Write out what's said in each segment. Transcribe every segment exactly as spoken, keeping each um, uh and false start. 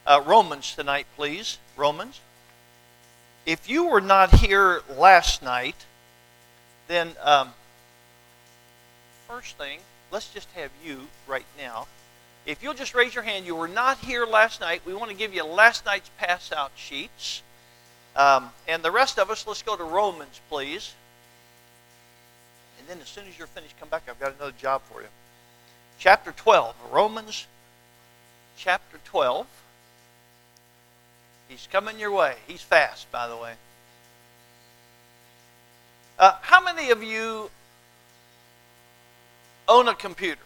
uh, Romans tonight, please. Romans. If you were not here last night, then um, first thing, let's just have you right now. If you'll just raise your hand, you were not here last night. We want to give you last night's pass-out sheets. Um, and the rest of us, let's go to Romans, please. And then as soon as you're finished, come back. I've got another job for you. Chapter twelve. Romans chapter twelve. He's coming your way. He's fast, by the way. Uh, how many of you own a computer?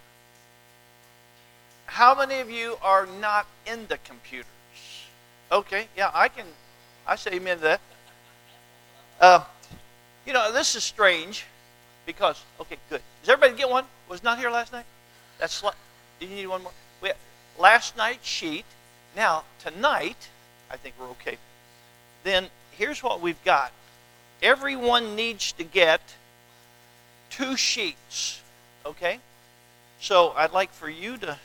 How many of you are not into computers? Okay, yeah, I can, I say amen to that. Uh, you know, this is strange because, okay, good. Does everybody get one? Was not here last night? That's, do you need one more? We have last night's sheet. Now, tonight, I think we're okay. Then, here's what we've got. Everyone needs to get two sheets, okay? So, I'd like for you to,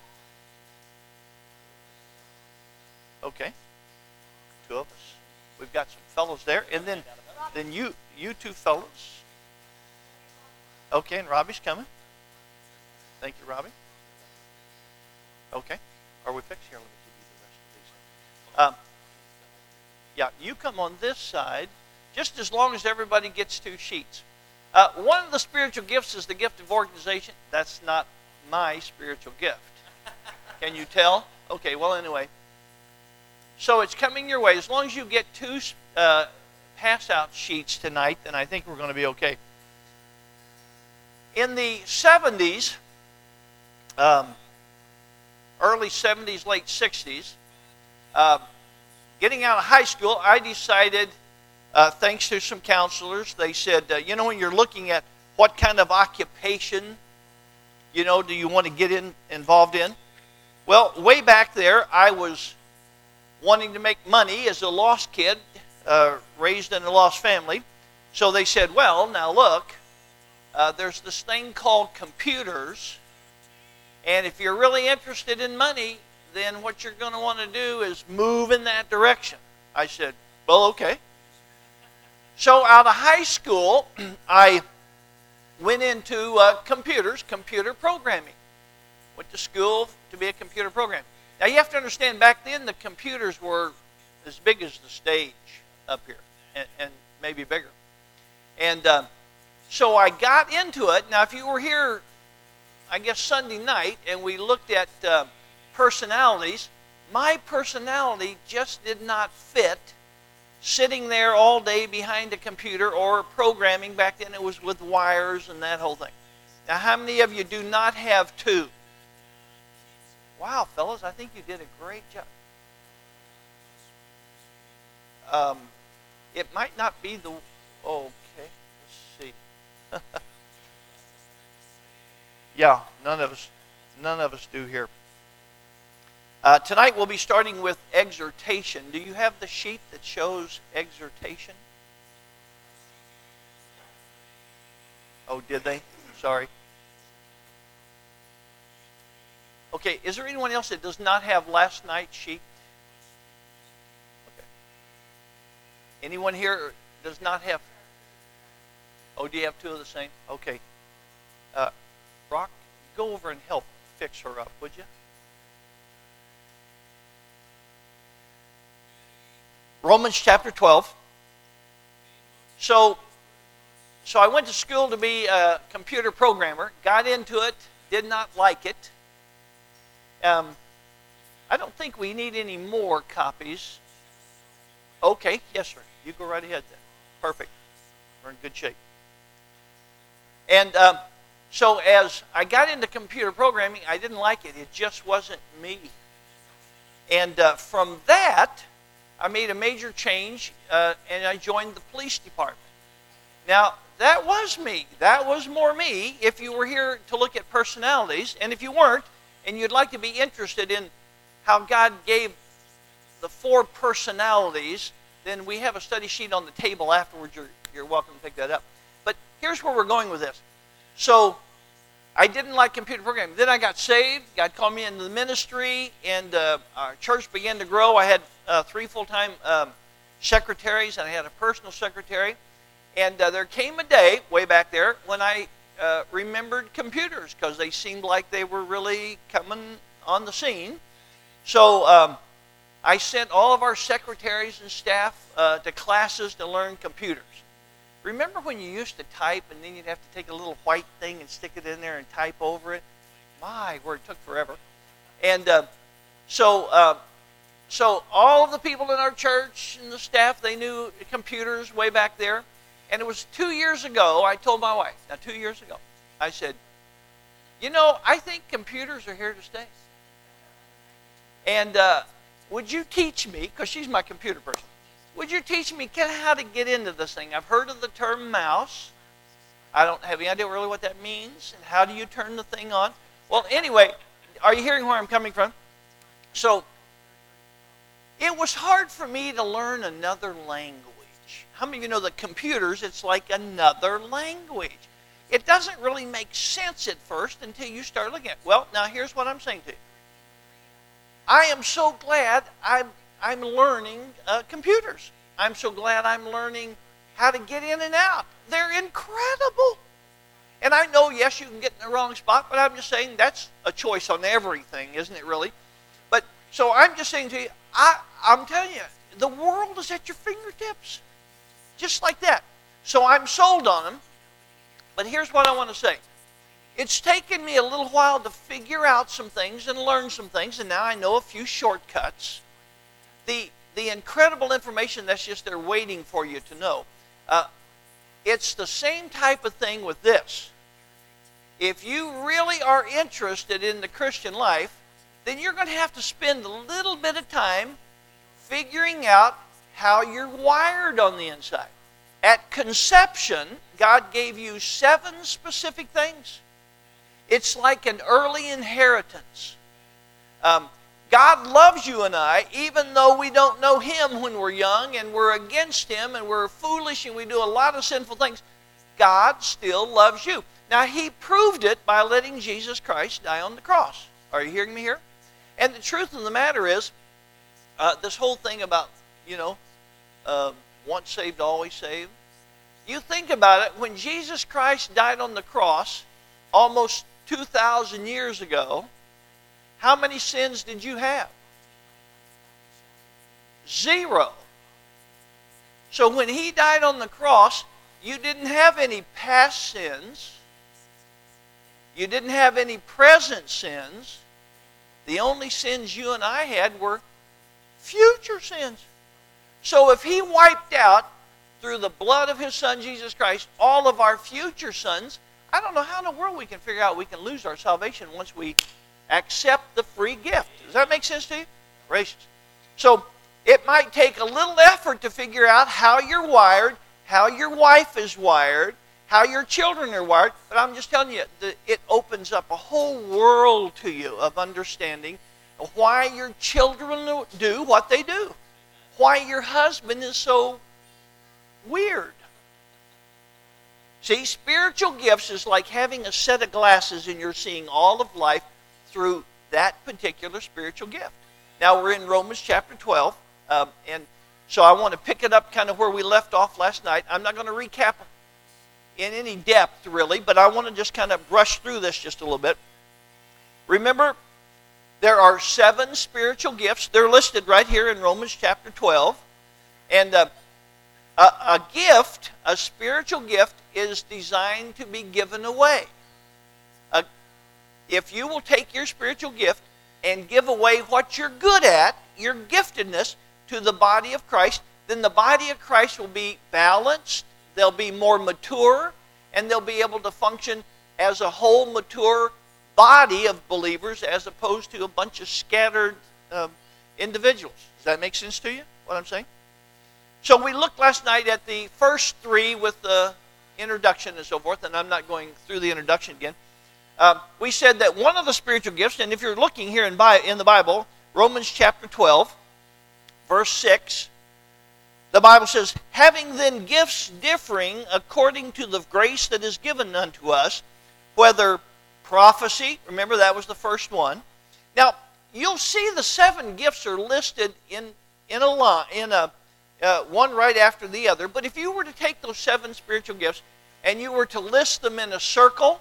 okay, two of us. We've got some fellows there. And then, then you, you two fellows. Okay, and Robbie's coming. Thank you, Robbie. Okay. Are we fixed here? Let me give you the rest of these. Um, yeah, you come on this side, just as long as everybody gets two sheets. Uh, one of the spiritual gifts is the gift of organization. That's not my spiritual gift. Can you tell? Okay, well, anyway. So it's coming your way. As long as you get two uh, pass-out sheets tonight, then I think we're going to be okay. In the seventies, um, early seventies, late sixties, uh, getting out of high school, I decided, uh, thanks to some counselors, they said, uh, you know, when you're looking at what kind of occupation, you know, do you want to get in involved in? Well, way back there, I was wanting to make money as a lost kid, uh, raised in a lost family. So they said, well, now look, uh, there's this thing called computers, and if you're really interested in money, then what you're going to want to do is move in that direction. I said, well, okay. So out of high school, I went into uh, computers, computer programming. Went to school to be a computer programmer. Now you have to understand, back then the computers were as big as the stage up here, and, and maybe bigger. And uh, so I got into it. Now if you were here, I guess Sunday night, and we looked at uh, personalities, my personality just did not fit sitting there all day behind a computer or programming. Back then it was with wires and that whole thing. Now how many of you do not have two? Wow, fellas, I think you did a great job. Um, it might not be the... Okay, let's see. Yeah, none of us, none of us do here. Uh, tonight we'll be starting with exhortation. Do you have the sheet that shows exhortation? Oh, did they? Sorry. Okay, is there anyone else that does not have last night's sheet? Okay. Anyone here does not have? Oh, do you have two of the same? Okay. Uh, Brock, go over and help fix her up, would you? Romans chapter twelve. So, so I went to school to be a computer programmer, got into it, did not like it. Um, I don't think we need any more copies. Okay, yes, sir. You go right ahead then. Perfect. We're in good shape. And um, so as I got into computer programming, I didn't like it. It just wasn't me. And uh, from that, I made a major change, uh, and I joined the police department. Now, that was me. That was more me if you were here to look at personalities. And if you weren't, and you'd like to be interested in how God gave the four personalities, then we have a study sheet on the table afterwards. You're, you're welcome to pick that up. But here's where we're going with this. So, I didn't like computer programming. Then I got saved. God called me into the ministry, and uh, our church began to grow. I had uh, three full-time um, secretaries, and I had a personal secretary. And uh, there came a day, way back there, when I uh, remembered computers because they seemed like they were really coming on the scene. So um, I sent all of our secretaries and staff uh, to classes to learn computers. Remember when you used to type and then you'd have to take a little white thing and stick it in there and type over it? My word, it took forever. And uh, so uh, so all of the people in our church and the staff, they knew computers way back there. And it was two years ago, I told my wife, now two years ago, I said, you know, I think computers are here to stay. And uh, would you teach me, because she's my computer person, would you teach me kind of how to get into this thing? I've heard of the term mouse. I don't have any idea really what that means. And how do you turn the thing on? Well, anyway, are you hearing where I'm coming from? So, it was hard for me to learn another language. How many of you know that computers, it's like another language? It doesn't really make sense at first until you start looking at it. Well, now here's what I'm saying to you. I am so glad I'm I'm learning uh, computers. I'm so glad I'm learning how to get in and out. They're incredible. And I know, yes, you can get in the wrong spot, but I'm just saying that's a choice on everything, isn't it really? But so I'm just saying to you, I, I'm telling you, the world is at your fingertips. Just like that. So I'm sold on them. But here's what I want to say. It's taken me a little while to figure out some things and learn some things, and now I know a few shortcuts. The, the incredible information that's just there waiting for you to know. Uh, it's the same type of thing with this. If you really are interested in the Christian life, then you're going to have to spend a little bit of time figuring out how you're wired on the inside. At conception, God gave you seven specific things. It's like an early inheritance. Um, God loves you and I, even though we don't know Him when we're young and we're against Him and we're foolish and we do a lot of sinful things. God still loves you. Now, He proved it by letting Jesus Christ die on the cross. Are you hearing me here? And the truth of the matter is, uh, this whole thing about, you know, uh, once saved, always saved. You think about it, when Jesus Christ died on the cross almost two thousand years ago, how many sins did you have? Zero. So when He died on the cross, you didn't have any past sins. You didn't have any present sins. The only sins you and I had were future sins. So if He wiped out, through the blood of His Son, Jesus Christ, all of our future sins, I don't know how in the world we can figure out we can lose our salvation once we accept the free gift. Does that make sense to you? Gracious. So it might take a little effort to figure out how you're wired, how your wife is wired, how your children are wired, but I'm just telling you, that it opens up a whole world to you of understanding of why your children do what they do, why your husband is so weird. See, spiritual gifts is like having a set of glasses and you're seeing all of life through that particular spiritual gift. Now we're in Romans chapter twelve, um, and so I want to pick it up kind of where we left off last night. I'm not going to recap in any depth really, but I want to just kind of brush through this just a little bit. Remember, there are seven spiritual gifts. They're listed right here in Romans chapter twelve. And uh, a, a gift, a spiritual gift, is designed to be given away. Uh, if you will take your spiritual gift and give away what you're good at, your giftedness, to the body of Christ, then the body of Christ will be balanced, they'll be more mature, and they'll be able to function as a whole mature body of believers as opposed to a bunch of scattered um, individuals. Does that make sense to you, what I'm saying? So we looked last night at the first three with the introduction and so forth, and I'm not going through the introduction again. Uh, we said that one of the spiritual gifts, and if you're looking here in, Bi- in the Bible, Romans chapter twelve, verse six, the Bible says, having then gifts differing according to the grace that is given unto us, whether prophecy. Remember, that was the first one. Now, you'll see the seven gifts are listed in, in a line, in a uh, one right after the other. But if you were to take those seven spiritual gifts and you were to list them in a circle,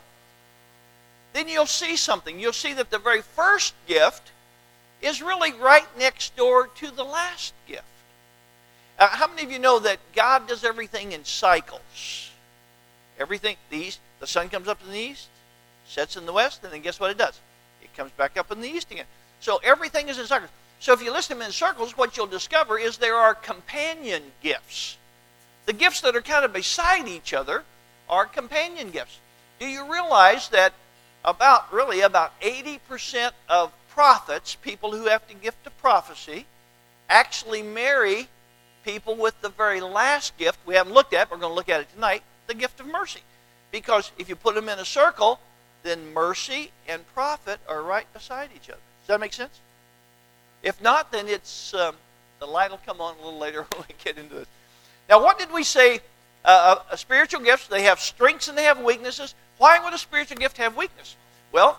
then you'll see something. You'll see that the very first gift is really right next door to the last gift. Uh, how many of you know that God does everything in cycles? Everything, the east, the sun comes up in the east, sets in the west, and then guess what it does? It comes back up in the east again. So everything is in cycles. So if you list them in circles, what you'll discover is there are companion gifts. The gifts that are kind of beside each other are companion gifts. Do you realize that about, really, about eighty percent of prophets, people who have the gift of prophecy, actually marry people with the very last gift we haven't looked at, we're going to look at it tonight, the gift of mercy. Because if you put them in a circle, then mercy and prophet are right beside each other. Does that make sense? If not, then it's um, the light will come on a little later when we get into this. Now, what did we say? Uh, uh, spiritual gifts, they have strengths and they have weaknesses. Why would a spiritual gift have weakness? Well,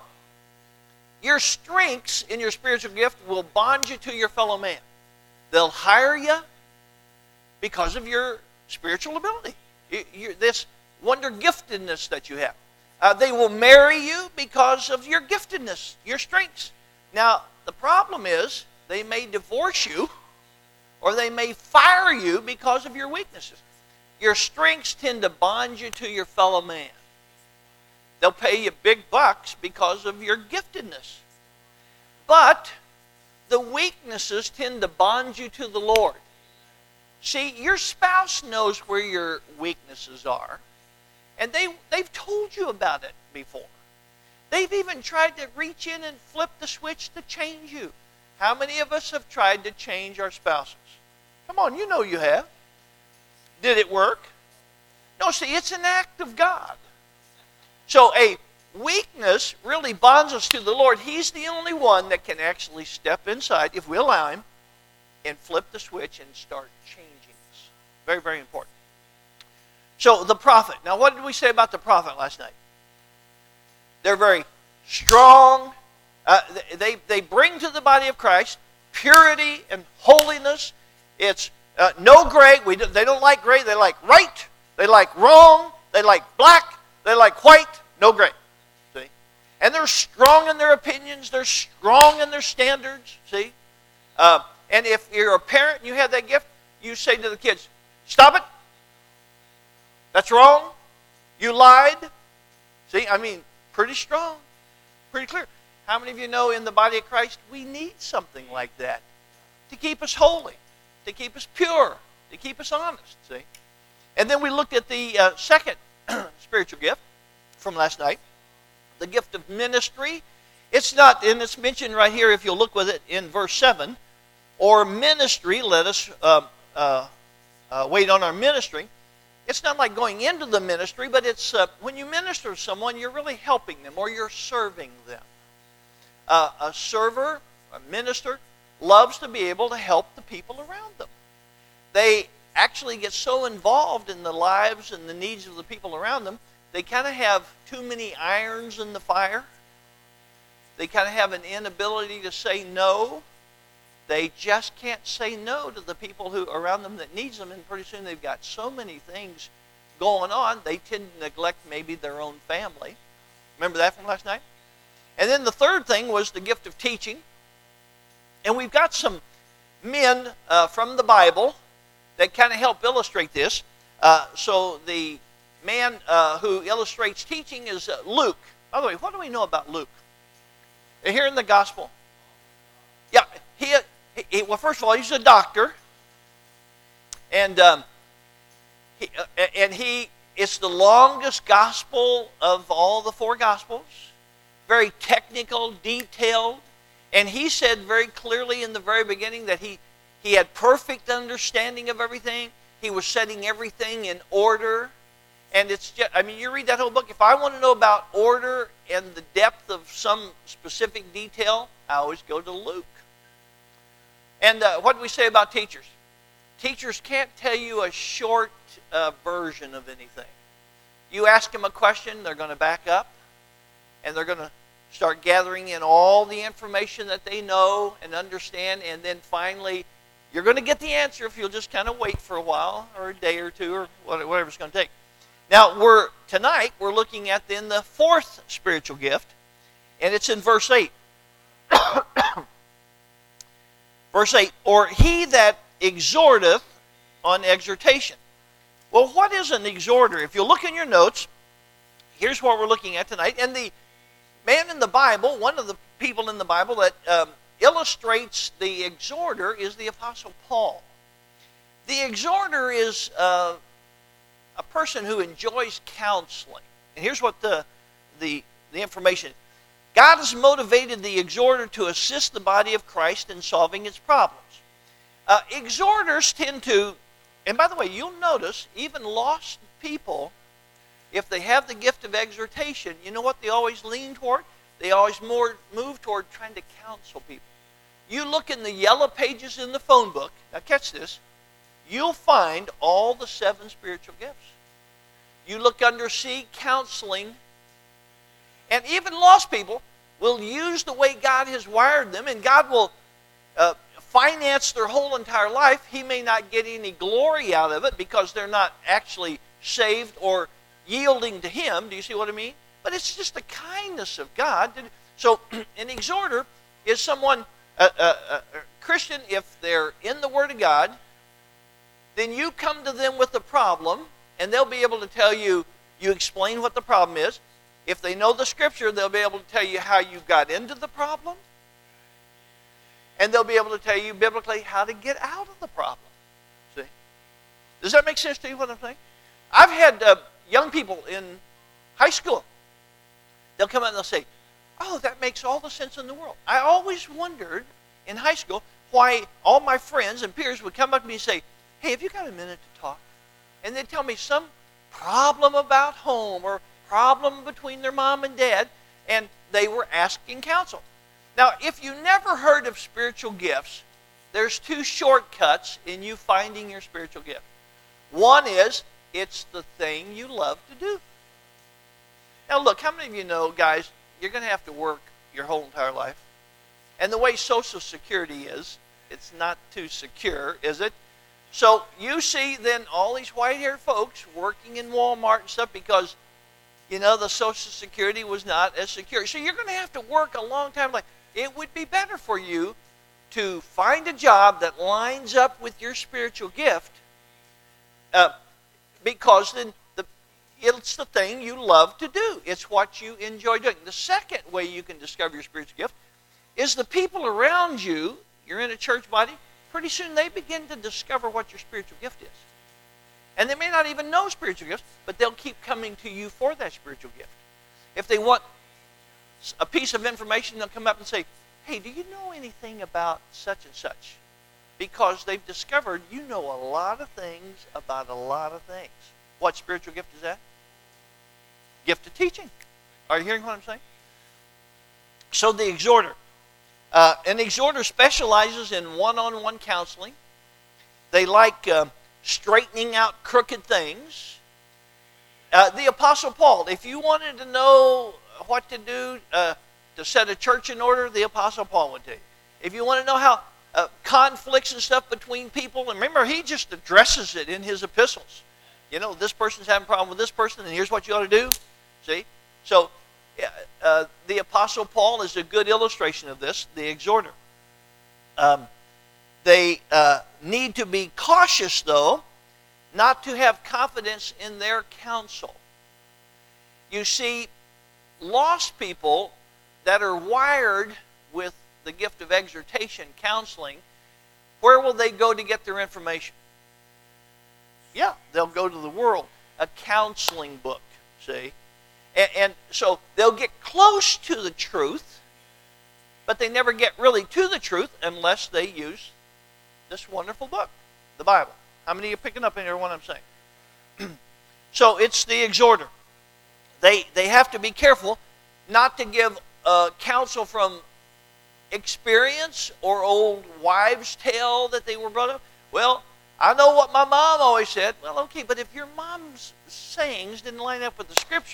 your strengths in your spiritual gift will bond you to your fellow man. They'll hire you because of your spiritual ability, you, you, this wonder giftedness that you have. Uh, they will marry you because of your giftedness, your strengths. Now, the problem is they may divorce you or they may fire you because of your weaknesses. Your strengths tend to bond you to your fellow man. They'll pay you big bucks because of your giftedness. But the weaknesses tend to bond you to the Lord. See, your spouse knows where your weaknesses are, and they, they've told you about it before. They've even tried to reach in and flip the switch to change you. How many of us have tried to change our spouses? Come on, you know you have. Did it work? No, see, it's an act of God. So a weakness really bonds us to the Lord. He's the only one that can actually step inside, if we allow Him, and flip the switch and start changing us. Very, very important. So the prophet. Now, what did we say about the prophet last night? They're very strong. Uh, they, they bring to the body of Christ purity and holiness. It's uh, no gray. We do, they don't like gray. They like right. They like wrong. They like black. They like white. No gray. See? And they're strong in their opinions. They're strong in their standards. See? Uh, and if you're a parent and you have that gift, you say to the kids, stop it. That's wrong. You lied. See? I mean, pretty strong. Pretty clear. How many of you know in the body of Christ we need something like that to keep us holy, to keep us pure, to keep us honest, see? And then we looked at the uh, second spiritual gift from last night, the gift of ministry. It's not, and it's mentioned right here if you'll look with it in verse seven, or ministry, let us uh, uh, uh, wait on our ministry. It's not like going into the ministry, but it's uh, when you minister to someone, you're really helping them or you're serving them. Uh, a server, a minister, loves to be able to help the people around them. They actually get so involved in the lives and the needs of the people around them, they kind of have too many irons in the fire. They kind of have an inability to say no. They just can't say no to the people who around them that needs them, and pretty soon they've got so many things going on, they tend to neglect maybe their own family. Remember that from last night? And then the third thing was the gift of teaching. And we've got some men uh, from the Bible that kind of help illustrate this. Uh, so the man uh, who illustrates teaching is uh, Luke. By the way, what do we know about Luke? Here in the gospel. Yeah, he, he well, first of all, he's a doctor. And um, he, uh, and he it's the longest gospel of all the four gospels. Very technical, detailed. And he said very clearly in the very beginning that he, he had perfect understanding of everything. He was setting everything in order. And it's just, I mean, you read that whole book. If I want to know about order and the depth of some specific detail, I always go to Luke. And uh, what do we say about teachers? Teachers can't tell you a short uh, version of anything. You ask them a question, they're going to back up. and they're going to start gathering in all the information that they know and understand, and then finally you're going to get the answer if you'll just kind of wait for a while or a day or two or whatever it's going to take. Now, we're tonight we're looking at then the fourth spiritual gift, and it's in verse eight. Verse eight, or he that exhorteth on exhortation. Well, what is an exhorter? If you look in your notes, here's what we're looking at tonight. And the man in the Bible, one of the people in the Bible that um, illustrates the exhorter is the Apostle Paul. The exhorter is uh, a person who enjoys counseling. And here's what the, the, the information is. God has motivated the exhorter to assist the body of Christ in solving its problems. Uh, exhorters tend to, and by the way, you'll notice even lost people, if they have the gift of exhortation, you know what they always lean toward? They always more move toward trying to counsel people. You look in the yellow pages in the phone book, now catch this, you'll find all the seven spiritual gifts. You look under C, counseling, and even lost people will use the way God has wired them, and God will uh, finance their whole entire life. He may not get any glory out of it because they're not actually saved or yielding to Him. Do you see what I mean? But it's just the kindness of God. So an exhorter is someone, a, a, a Christian, if they're in the Word of God, then you come to them with the problem, and they'll be able to tell you, you explain what the problem is. If they know the Scripture, they'll be able to tell you how you got into the problem. And they'll be able to tell you biblically how to get out of the problem. See? Does that make sense to you, what I'm saying? I've had uh, young people in high school. They'll come out and they'll say, oh, that makes all the sense in the world. I always wondered in high school why all my friends and peers would come up to me and say, hey, have you got a minute to talk? And they'd tell me some problem about home or problem between their mom and dad, and they were asking counsel. Now, if you never heard of spiritual gifts, there's two shortcuts in you finding your spiritual gift. One is, it's the thing you love to do. Now look, how many of you know, guys, you're going to have to work your whole entire life? And the way Social Security is, it's not too secure, is it? So you see then all these white-haired folks working in Walmart and stuff because you know, the Social Security was not as secure. So you're going to have to work a long time. Like, it would be better for you to find a job that lines up with your spiritual gift uh, because then the, it's the thing you love to do. It's what you enjoy doing. The second way you can discover your spiritual gift is the people around you. You're in a church body. Pretty soon they begin to discover what your spiritual gift is. And they may not even know spiritual gifts, but they'll keep coming to you for that spiritual gift. If they want a piece of information, they'll come up and say, hey, do you know anything about such and such? Because they've discovered you know a lot of things about a lot of things. What spiritual gift is that? Gift of teaching. Are you hearing what I'm saying? So the exhorter. Uh, an exhorter specializes in one-on-one counseling. They like... Uh, straightening out crooked things. Uh, the Apostle Paul, if you wanted to know what to do uh, to set a church in order, the Apostle Paul would tell you. If you want to know how uh, conflicts and stuff between people, and remember, he just addresses it in his epistles. You know, this person's having a problem with this person, and here's what you ought to do. See? So, uh, the Apostle Paul is a good illustration of this, the exhorter. Um, They uh, need to be cautious, though, not to have confidence in their counsel. You see, lost people that are wired with the gift of exhortation, counseling, where will they go to get their information? Yeah, they'll go to the world, a counseling book, see? And, and so they'll get close to the truth, but they never get really to the truth unless they use this wonderful book, the Bible. How many of you are picking up in here what I'm saying? So it's the exhorter. They they have to be careful not to give uh, counsel from experience or old wives' tale that they were brought up. Well, I know what my mom always said. Well, okay, but if your mom's sayings didn't line up with the Scripture,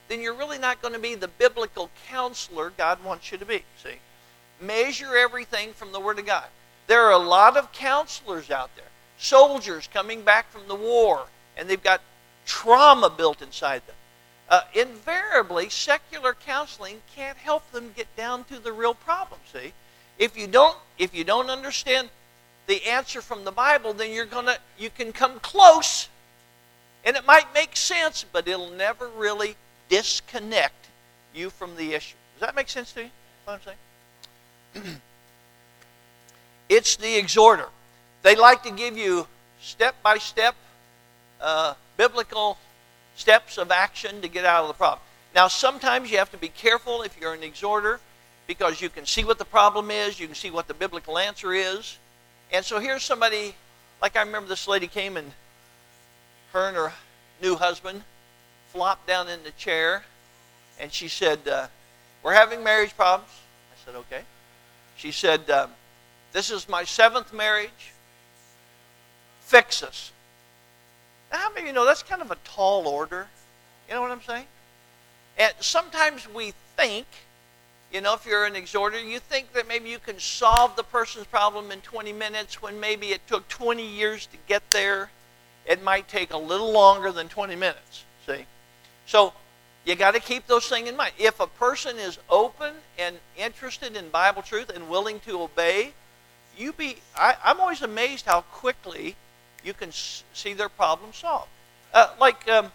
then you're really not going to be the biblical counselor God wants you to be, see? Measure everything from the Word of God. There are a lot of counselors out there, soldiers coming back from the war, and they've got trauma built inside them. Uh, invariably, secular counseling can't help them get down to the real problem, see? If you don't, if you don't understand the answer from the Bible, then you're gonna, you can come close, and it might make sense, but it'll never really disconnect you from the issue. Does that make sense to you, what I'm saying? It's the exhorter. They like to give you step-by-step uh, biblical steps of action to get out of the problem. Now, sometimes you have to be careful if you're an exhorter, because you can see what the problem is, you can see what the biblical answer is. And so here's somebody, like I remember this lady came and her and her new husband flopped down in the chair, and she said, uh, we're having marriage problems. I said, okay. She said, um, this is my seventh marriage. Fix us. Now, how many of you know that's kind of a tall order? You know what I'm saying? And sometimes we think, you know, if you're an exhorter, you think that maybe you can solve the person's problem in twenty minutes when maybe it took twenty years to get there. It might take a little longer than twenty minutes, see? So you got to keep those things in mind. If a person is open and interested in Bible truth and willing to obey, you be. I, I'm always amazed how quickly you can s- see their problem solved. Uh, like um,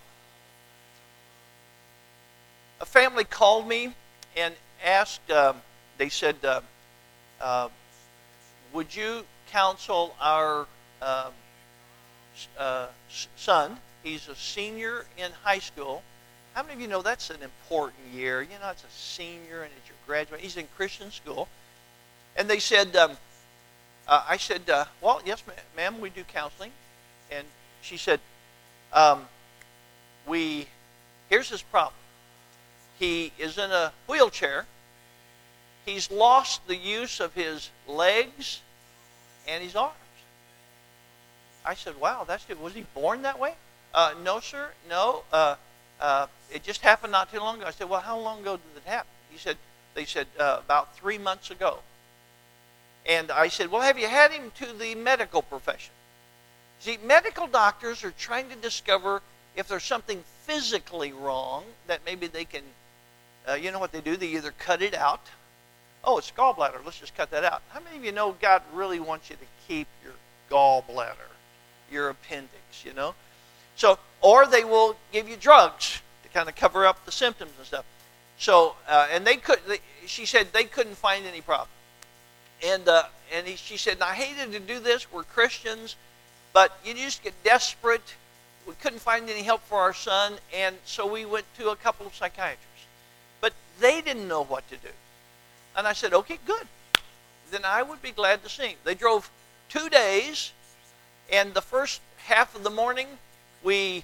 a family called me and asked, um, they said, uh, uh, would you counsel our um, uh, son? He's a senior in high school. How many of you know that's an important year? You know, it's a senior and it's your graduate. He's in Christian school. And they said, um, uh, I said, uh, well, yes, ma'am, we do counseling. And she said, um, we, here's his problem. He is in a wheelchair. He's lost the use of his legs and his arms. I said, wow, that's good. Was he born that way? Uh, no, sir. No. Uh, uh, it just happened not too long ago. I said, well, how long ago did it happen? He said, they said, uh, about three months ago. And I said, well, have you had him to the medical profession? See, medical doctors are trying to discover if there's something physically wrong that maybe they can, uh, you know what they do? They either cut it out. Oh, it's gallbladder. Let's just cut that out. How many of you know God really wants you to keep your gallbladder, your appendix, you know? So, or they will give you drugs to kind of cover up the symptoms and stuff. So, uh, and they could, they, she said they couldn't find any problem. And uh, and he, she said, I hated to do this. We're Christians, but you just get desperate. We couldn't find any help for our son, and so we went to a couple of psychiatrists. But they didn't know what to do. And I said, okay, good. Then I would be glad to see him. They drove two days, and the first half of the morning, we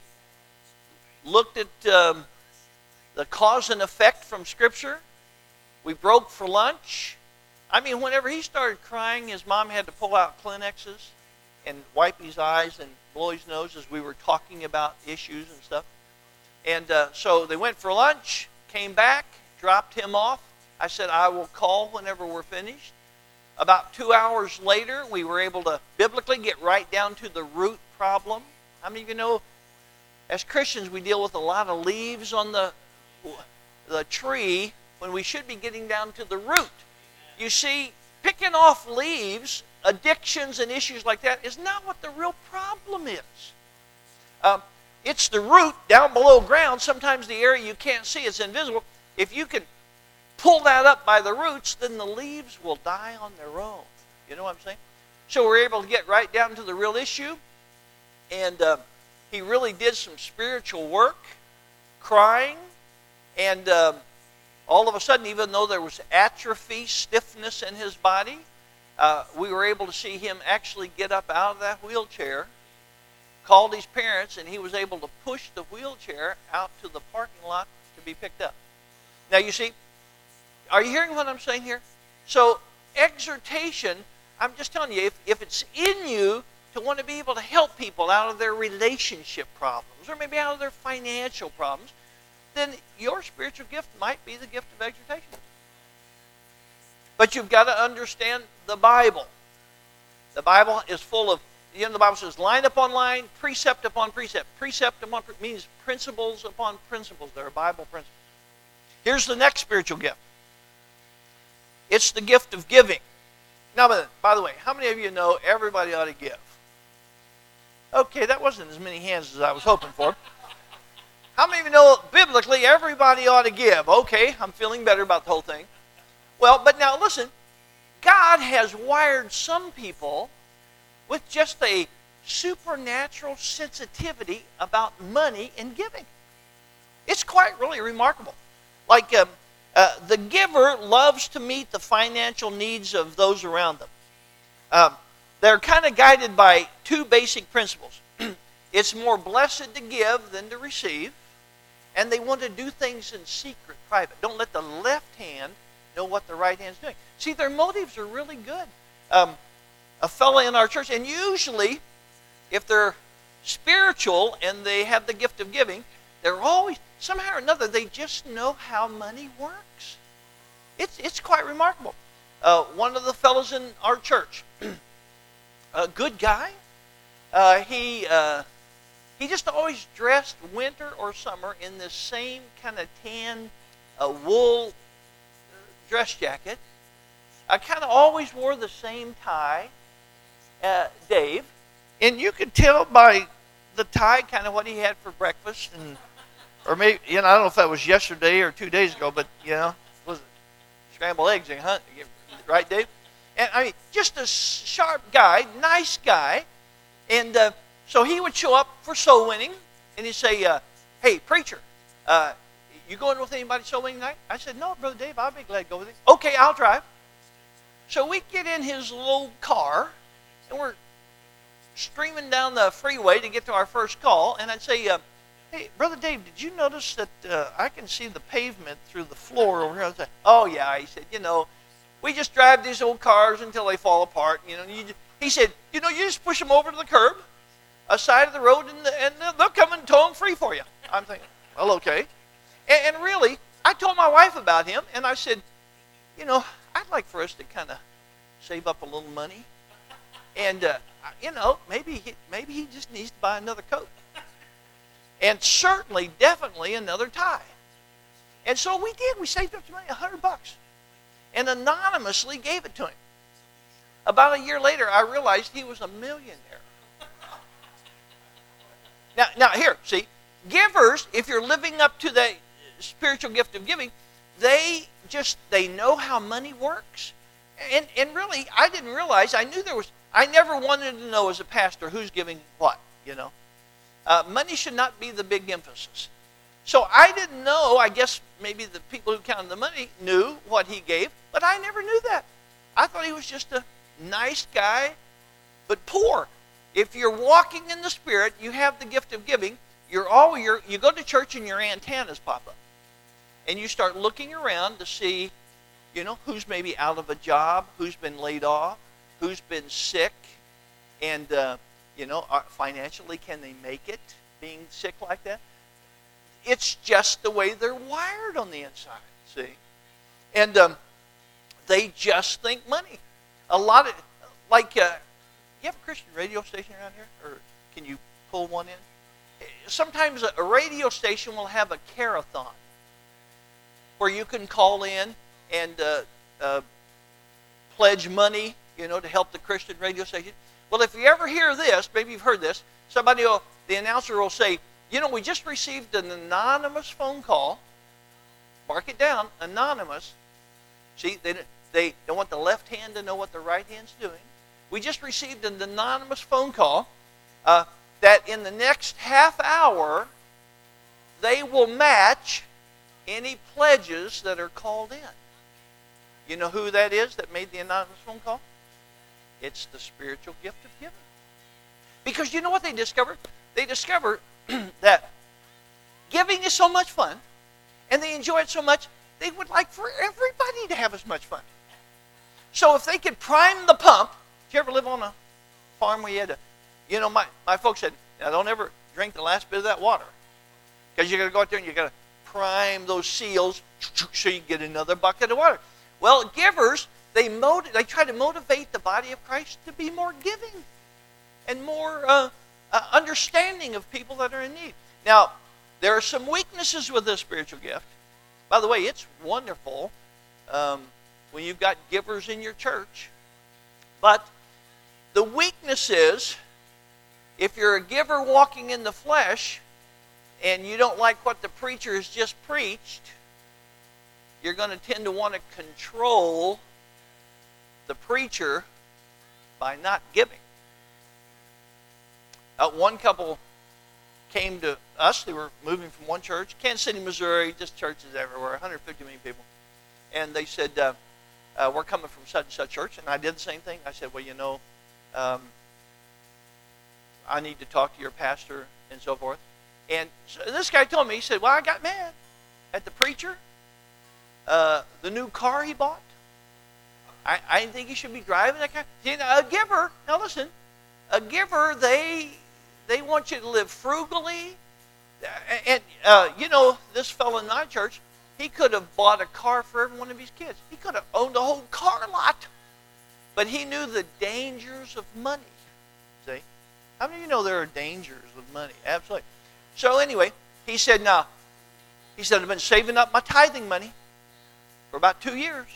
looked at um, the cause and effect from Scripture. We broke for lunch. I mean, whenever he started crying, his mom had to pull out Kleenexes and wipe his eyes and blow his nose as we were talking about issues and stuff. And uh, so they went for lunch, came back, dropped him off. I said, I will call whenever we're finished. About two hours later, we were able to biblically get right down to the root problem. How many of you know, as Christians, we deal with a lot of leaves on the, the tree when we should be getting down to the root. You see, picking off leaves, addictions and issues like that is not what the real problem is. Um, it's the root down below ground. Sometimes the area you can't see, it's invisible. If you can pull that up by the roots, then the leaves will die on their own. You know what I'm saying? So we're able to get right down to the real issue. And uh, he really did some spiritual work, crying, and uh, all of a sudden, even though there was atrophy, stiffness in his body, uh, we were able to see him actually get up out of that wheelchair, called his parents, and he was able to push the wheelchair out to the parking lot to be picked up. Now, you see, are you hearing what I'm saying here? So, exhortation, I'm just telling you, if, if it's in you to want to be able to help people out of their relationship problems, or maybe out of their financial problems, then your spiritual gift might be the gift of exhortation. But you've got to understand the Bible. The Bible is full of, you know, the Bible says line upon line, precept upon precept. Precept upon precept means principles upon principles. They're Bible principles. Here's the next spiritual gift. It's the gift of giving. Now, by the way, how many of you know everybody ought to give? Okay, that wasn't as many hands as I was hoping for. How many of you know biblically everybody ought to give? Okay, I'm feeling better about the whole thing. Well, but now listen, God has wired some people with just a supernatural sensitivity about money and giving. It's quite really remarkable. Like um, uh, the giver loves to meet the financial needs of those around them. Um, they're kind of guided by two basic principles. It's more blessed to give than to receive, and they want to do things in secret, private. Don't let the left hand know what the right hand's doing. See, their motives are really good. Um, a fellow in our church, and usually, if they're spiritual and they have the gift of giving, they're always, somehow or another, they just know how money works. It's, it's quite remarkable. Uh, one of the fellows in our church, a good guy, uh, he uh, he just always dressed winter or summer in this same kind of tan uh, wool dress jacket. I kind of always wore the same tie, uh, Dave, and you could tell by the tie kind of what he had for breakfast, and or maybe, you know, I don't know if that was yesterday or two days ago, but you know, was it scrambled eggs and hunt, right, Dave? And I mean, just a sharp guy, nice guy, and uh, so he would show up for soul winning, and he'd say, uh, "Hey, preacher, uh, you going with anybody soul winning tonight?" I said, "No, Brother Dave, I'll be glad to go with you." "Okay, I'll drive." So we get in his little car, and we're streaming down the freeway to get to our first call, and I'd say, uh, "Hey, Brother Dave, did you notice that uh, I can see the pavement through the floor over here?" I said, "Oh, yeah." He said, "You know, we just drive these old cars until they fall apart. You know." You just, he said, "You know, you just push them over to the curb, a side of the road, and, the, and they'll come and tow them free for you." I'm thinking, well, okay. And, and really, I told my wife about him, and I said, "You know, I'd like for us to kind of save up a little money. And, uh, you know, maybe he, maybe he just needs to buy another coat. And certainly, definitely another tie." And so we did. We saved up some money, a hundred bucks. And anonymously gave it to him. About a year later, I realized he was a millionaire. Now, now here, see, givers, if you're living up to the spiritual gift of giving, they just, they know how money works. And, and really, I didn't realize, I knew there was, I never wanted to know as a pastor who's giving what, you know. Uh, money should not be the big emphasis. So I didn't know, I guess maybe the people who counted the money knew what he gave, but I never knew that. I thought he was just a nice guy, but poor. If you're walking in the Spirit, you have the gift of giving, you're all, you're, you go to church and your antennas pop up. And you start looking around to see, you know, who's maybe out of a job, who's been laid off, who's been sick, and, uh, you know, financially, can they make it being sick like that? It's just the way they're wired on the inside, see? And um, they just think money. A lot of, like, uh, you have a Christian radio station around here? Or can you pull one in? Sometimes a radio station will have a care-a-thon where you can call in and uh, uh, pledge money, you know, to help the Christian radio station. Well, if you ever hear this, maybe you've heard this, somebody will, the announcer will say, "You know, we just received an anonymous phone call." Mark it down, anonymous. See, they, they don't want the left hand to know what the right hand's doing. "We just received an anonymous phone call uh, that in the next half hour, they will match any pledges that are called in." You know who that is that made the anonymous phone call? It's the spiritual gift of giving. Because you know what they discovered? They discovered that giving is so much fun, and they enjoy it so much, they would like for everybody to have as much fun. So if they could prime the pump, did you ever live on a farm where you had to, you know, my, my folks said, "Now don't ever drink the last bit of that water, because you're going to go out there and you're going to prime those seals so you get another bucket of water. Well, givers, they motiv- they try to motivate the body of Christ to be more giving and more uh, uh, understanding of people that are in need. Now, there are some weaknesses with this spiritual gift. By the way, it's wonderful um, when you've got givers in your church. But the weakness is, if you're a giver walking in the flesh and you don't like what the preacher has just preached, you're going to tend to want to control the preacher by not giving. Uh, one couple came to us. They were moving from one church, Kansas City, Missouri, just churches everywhere, one hundred fifty million people. And they said, uh, uh, we're coming from such and such church. And I did the same thing. I said, well, you know, um, I need to talk to your pastor and so forth. And so this guy told me, he said, well, I got mad at the preacher, uh, the new car he bought. I, I didn't think he should be driving that car. You know, a giver, now listen, a giver, they they want you to live frugally. And, uh, you know, this fellow in my church, he could have bought a car for every one of his kids. He could have owned a whole car lot. But he knew the dangers of money. See? How many of you know there are dangers with money? Absolutely. So anyway, he said, now, he said, I've been saving up my tithing money for about two years.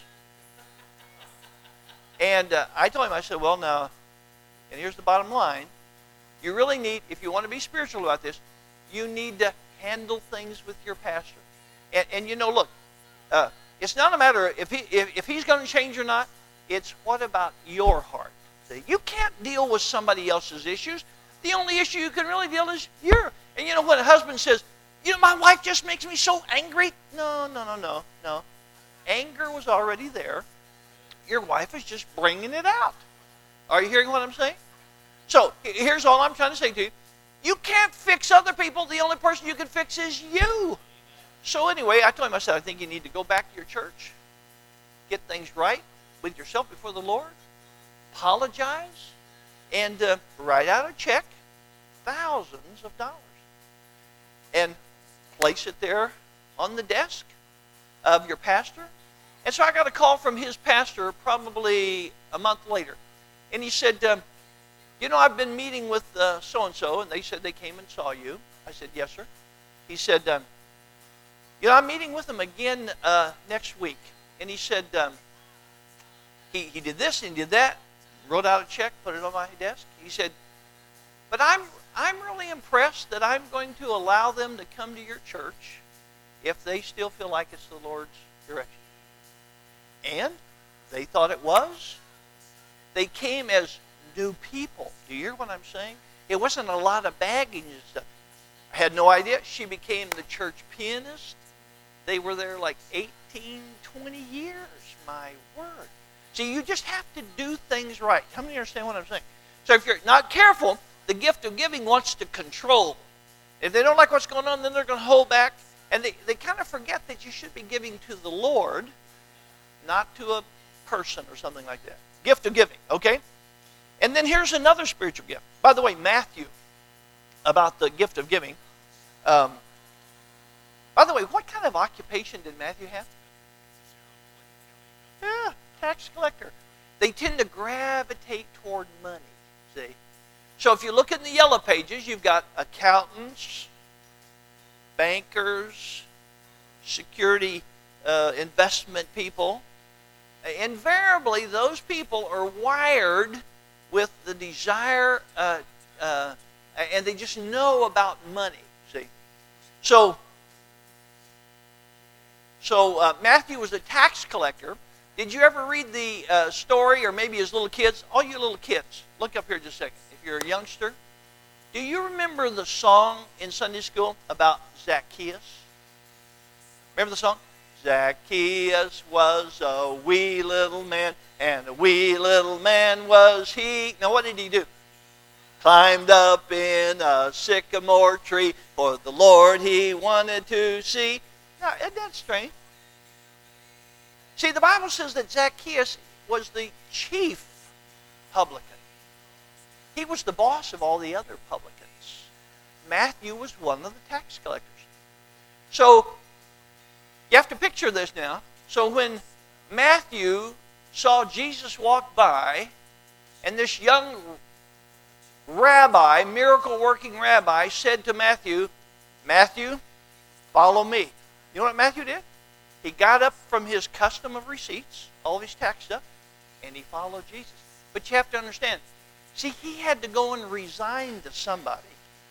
And uh, I told him, I said, well, now, and here's the bottom line. You really need, if you want to be spiritual about this, you need to handle things with your pastor. And, and you know, look, uh, it's not a matter if, he, if, if he's going to change or not. It's what about your heart? See, you can't deal with somebody else's issues. The only issue you can really deal with is your. And you know, when a husband says, you know, my wife just makes me so angry. No, no, no, no, no. Anger was already there. Your wife is just bringing it out. Are you hearing what I'm saying? So, here's all I'm trying to say to you. You can't fix other people. The only person you can fix is you. So anyway, I told him, I said, I think you need to go back to your church, get things right with yourself before the Lord, apologize, and uh, write out a check, thousands of dollars, and place it there on the desk of your pastor. And so I got a call from his pastor probably a month later. And he said, um, you know, I've been meeting with uh, so-and-so, and they said they came and saw you. I said, yes, sir. He said, um, you know, I'm meeting with them again uh, next week. And he said, um, he, he did this and he did that, wrote out a check, put it on my desk. He said, but I'm, I'm really impressed that I'm going to allow them to come to your church if they still feel like it's the Lord's direction. And they thought it was. They came as new people. Do you hear what I'm saying? It wasn't a lot of baggage and stuff. I had no idea. She became the church pianist. They were there like eighteen, twenty years. My word. See, you just have to do things right. How many understand what I'm saying? So if you're not careful, the gift of giving wants to control. If they don't like what's going on, then they're going to hold back. And they, they kind of forget that you should be giving to the Lord, not to a person or something like that. Gift of giving, okay? And then here's another spiritual gift. By the way, Matthew, about the gift of giving. Um, by the way, what kind of occupation did Matthew have? Yeah, tax collector. They tend to gravitate toward money, see? So if you look in the yellow pages, you've got accountants, bankers, security uh, investment people. Invariably, those people are wired with the desire, uh, uh, and they just know about money, see? So, so uh, Matthew was a tax collector. Did you ever read the uh, story, or maybe as little kids? All you little kids, look up here just a second. If you're a youngster, do you remember the song in Sunday school about Zacchaeus? Remember the song? Zacchaeus was a wee little man, and a wee little man was he. Now what did he do? Climbed up in a sycamore tree, for the Lord he wanted to see. Now, isn't that strange? See, the Bible says that Zacchaeus was the chief publican. He was the boss of all the other publicans. Matthew was one of the tax collectors. So, You have to picture this now. So when Matthew saw Jesus walk by, and this young rabbi, miracle-working rabbi, said to Matthew, Matthew, follow me. You know what Matthew did? He got up from his custom of receipts, all of his tax stuff, and he followed Jesus. But you have to understand, see, he had to go and resign to somebody.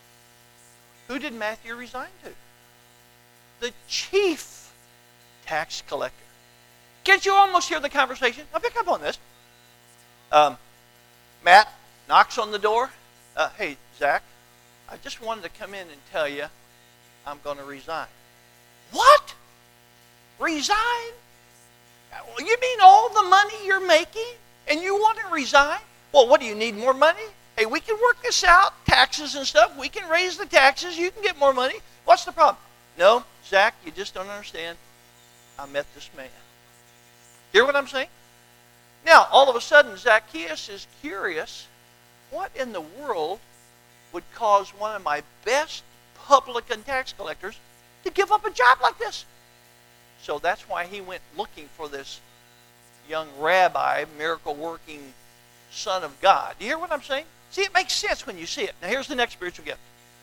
Who did Matthew resign to? The chief tax collector. Can't you almost hear the conversation? Now pick up on this. Um, Matt knocks on the door. Uh, hey, Zach, I just wanted to come in and tell you I'm going to resign. What? Resign? You mean all the money you're making and you want to resign? Well, what do you need, more money? Hey, we can work this out, taxes and stuff. We can raise the taxes. You can get more money. What's the problem? No, Zach, you just don't understand. I met this man. Hear what I'm saying? Now, all of a sudden, Zacchaeus is curious. What in the world would cause one of my best publican tax collectors to give up a job like this? So that's why he went looking for this young rabbi, miracle-working son of God. Do you hear what I'm saying? See, it makes sense when you see it. Now, here's the next spiritual gift.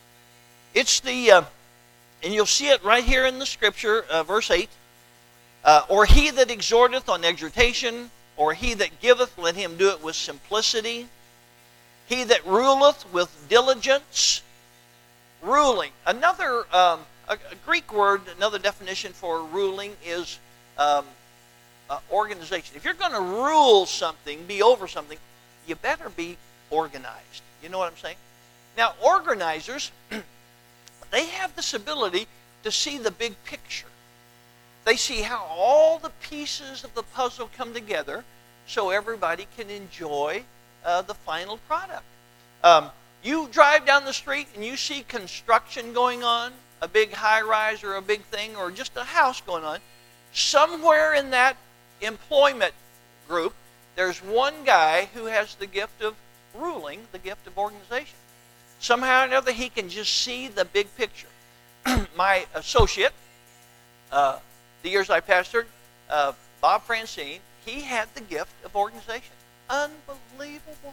It's the, uh, and you'll see it right here in the scripture, uh, verse eight. Uh, or he that exhorteth on exhortation, or he that giveth, let him do it with simplicity. He that ruleth with diligence. Ruling. Another um, a, a Greek word, another definition for ruling is um, uh, organization. If you're going to rule something, be over something, you better be organized. You know what I'm saying? Now, organizers, they have this ability to see the big picture. They see how all the pieces of the puzzle come together so everybody can enjoy uh, the final product. Um, you drive down the street and you see construction going on, a big high-rise or a big thing or just a house going on. Somewhere in that employment group, there's one guy who has the gift of ruling, the gift of organization. Somehow or another, he can just see the big picture. My associate, uh, the years I pastored, uh, Bob Francine, he had the gift of organization. Unbelievable.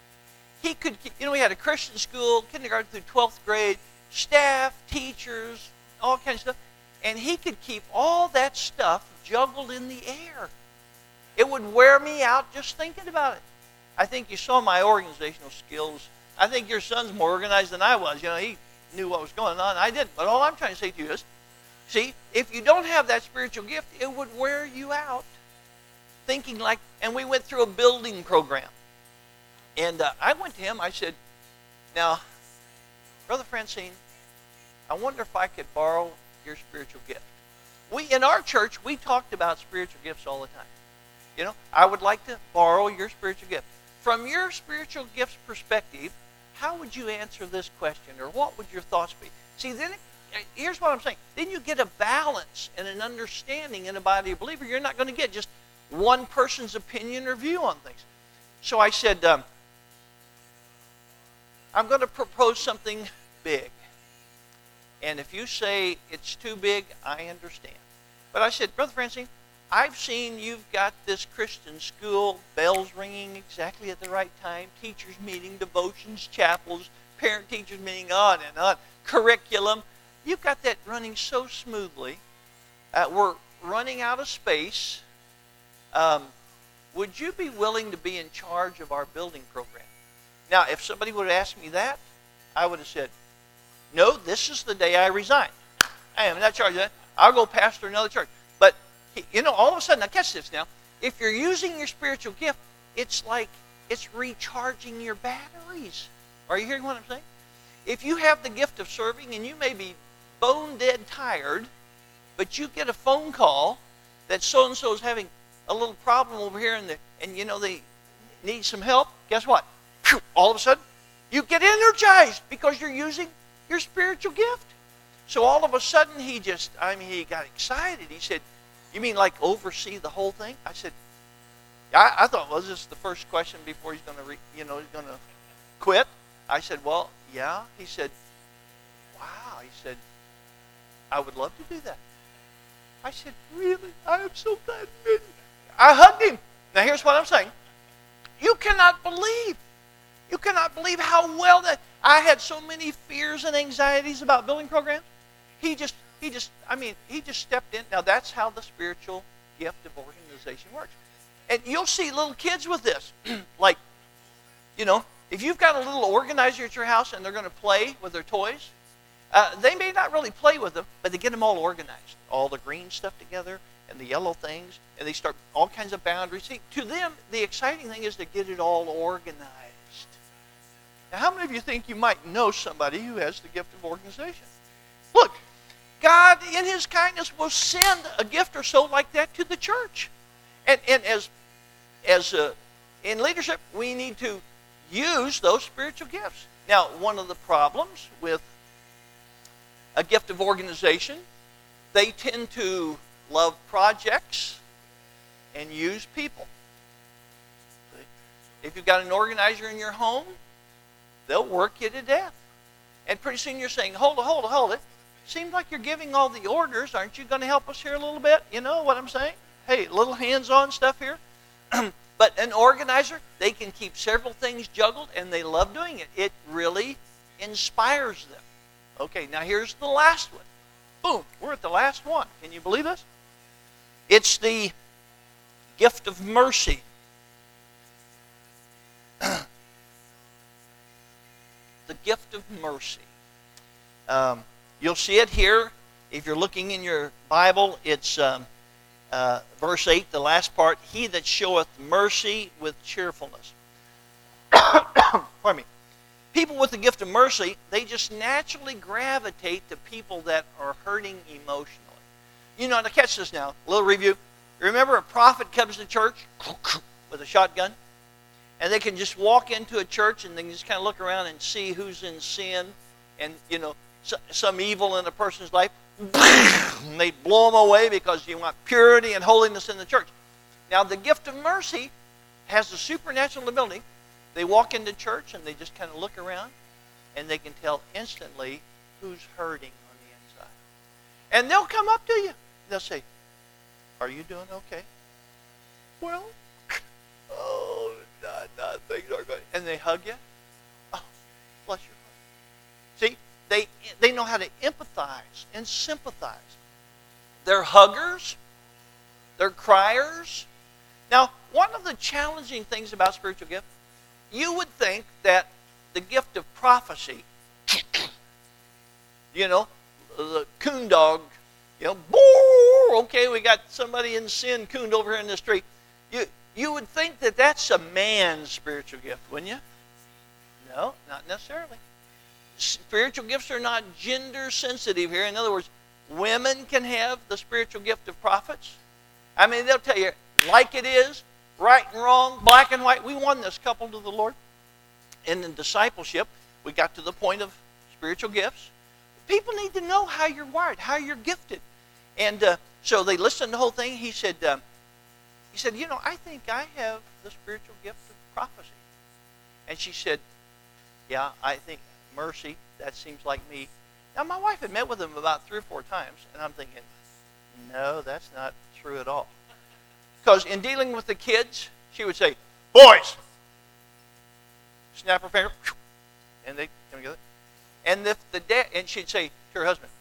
He could, you know, we had a Christian school, kindergarten through twelfth grade, staff, teachers, all kinds of stuff. And he could keep all that stuff juggled in the air. It would wear me out just thinking about it. I think you saw my organizational skills. I think your son's more organized than I was. You know, he knew what was going on. I didn't. But all I'm trying to say to you is, see, if you don't have that spiritual gift, it would wear you out thinking like, and we went through a building program. And uh, I went to him, I said, now, Brother Francine, I wonder if I could borrow your spiritual gift. We, in our church, we talked about spiritual gifts all the time. You know, I would like to borrow your spiritual gift. From your spiritual gifts perspective, how would you answer this question, or what would your thoughts be? See, then, it, here's what I'm saying. Then you get a balance and an understanding in a body of believers. You're not going to get just one person's opinion or view on things. So I said, um, I'm going to propose something big. And if you say it's too big, I understand. But I said, Brother Francine, I've seen you've got this Christian school, bells ringing exactly at the right time, teachers meeting, devotions, chapels, parent-teachers meeting, on and on, curriculum. You've got that running so smoothly. Uh, we're running out of space. Um, would you be willing to be in charge of our building program? Now, if somebody would have asked me that, I would have said, no, this is the day I resign. I am not charged of that. I'll go pastor another church. But, you know, all of a sudden, now catch this now. If you're using your spiritual gift, it's like it's recharging your batteries. Are you hearing what I'm saying? If you have the gift of serving and you may be bone dead tired, but you get a phone call that so-and-so is having a little problem over here and, the, and you know, they need some help, guess what? All of a sudden, you get energized because you're using your spiritual gift. So all of a sudden, he just, I mean, he got excited. He said, you mean like oversee the whole thing? I said, I, I thought, was this the first question before he's going to, you know, he's going to quit? I said, well, yeah. He said, wow. He said, I would love to do that. I said, really? I am so glad. I hugged him. Now here's what I'm saying. You cannot believe. You cannot believe how well that I had so many fears and anxieties about building programs. He just, he just, I mean, he just stepped in. Now that's how the spiritual gift of organization works. And you'll see little kids with this. Like, you know, if you've got a little organizer at your house and they're going to play with their toys, uh, they may not really play with them, but they get them all organized. All the green stuff together and the yellow things, and they start all kinds of boundaries. See, to them, the exciting thing is to get it all organized. Now, how many of you think you might know somebody who has the gift of organization? Look, God, in His kindness, will send a gift or so like that to the church. And, and as, as uh, in leadership, we need to use those spiritual gifts. Now, one of the problems with a gift of organization, they tend to love projects and use people. If you've got an organizer in your home, they'll work you to death. And pretty soon you're saying, hold it, hold it, hold it. Seems like you're giving all the orders. Aren't you going to help us here a little bit? You know what I'm saying? Hey, little hands-on stuff here. But an organizer, they can keep several things juggled, and they love doing it. It really inspires them. Okay, now here's the last one. Boom, we're at the last one. Can you believe this? It's the gift of mercy. The gift of mercy. Um, you'll see it here. If you're looking in your Bible, it's um, uh, verse eight, the last part. He that showeth mercy with cheerfulness. Pardon me. People with the gift of mercy, they just naturally gravitate to people that are hurting emotionally. You know, to catch this now, a little review. Remember a prophet comes to church with a shotgun? And they can just walk into a church and they can just kind of look around and see who's in sin and, you know, some evil in a person's life. And they blow them away because you want purity and holiness in the church. Now, the gift of mercy has a supernatural ability. They walk into church and they just kind of look around and they can tell instantly who's hurting on the inside. And they'll come up to you. They'll say, are you doing okay? Well, oh, not, not, things are good. And they hug you. Oh, bless your heart. See, they, they know how to empathize and sympathize. They're huggers. They're criers. Now, one of the challenging things about spiritual gift, you would think that the gift of prophecy, you know, the coon dog, you know, boo, okay, we got somebody in sin cooned over here in the street. You, you would think that that's a man's spiritual gift, wouldn't you? No, not necessarily. Spiritual gifts are not gender sensitive here. In other words, women can have the spiritual gift of prophets. I mean, they'll tell you, like it is, right and wrong, black and white. We won this couple to the Lord. In the discipleship, we got to the point of spiritual gifts. People need to know how you're wired, how you're gifted. And uh, so they listened to the whole thing. He said, um, he said, you know, I think I have the spiritual gift of prophecy. And she said, yeah, I think mercy, that seems like me. Now, my wife had met with him about three or four times, and I'm thinking, no, that's not true at all. Because in dealing with the kids, she would say, boys! Snap her finger, and they come together. And if the dad, and she'd say to her husband,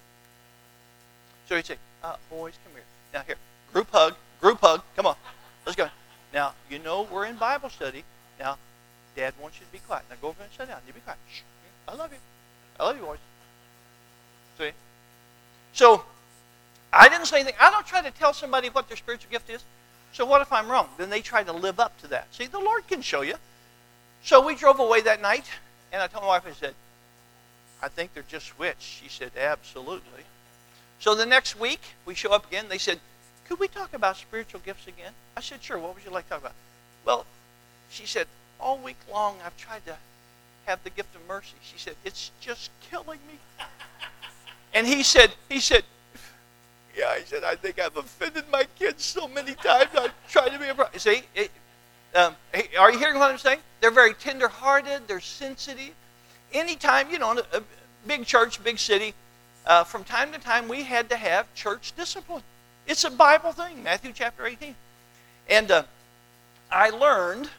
so he'd say, uh, boys, come here. Now here, group hug, group hug, come on, let's go. Now, you know we're in Bible study. Now, Dad wants you to be quiet. Now go over and sit down. You be quiet. Shh. I love you. I love you, boys. See? So, I didn't say anything. I don't try to tell somebody what their spiritual gift is. So what if I'm wrong? Then they try to live up to that. See, the Lord can show you. So we drove away that night, and I told my wife, I said, I think they're just switched. She said, absolutely. So the next week, we show up again. They said, could we talk about spiritual gifts again? I said, sure. What would you like to talk about? Well, she said, all week long, I've tried to have the gift of mercy. She said, it's just killing me. And he said, he said, yeah, he said, I think I've offended my kids so many times. I've tried to be a pro-. See, it, um, are you hearing what I'm saying? They're very tender-hearted. They're sensitive. Anytime, you know, in a, a big church, big city, uh, from time to time, we had to have church discipline. it's a Bible thing, Matthew chapter eighteen. And uh, I learned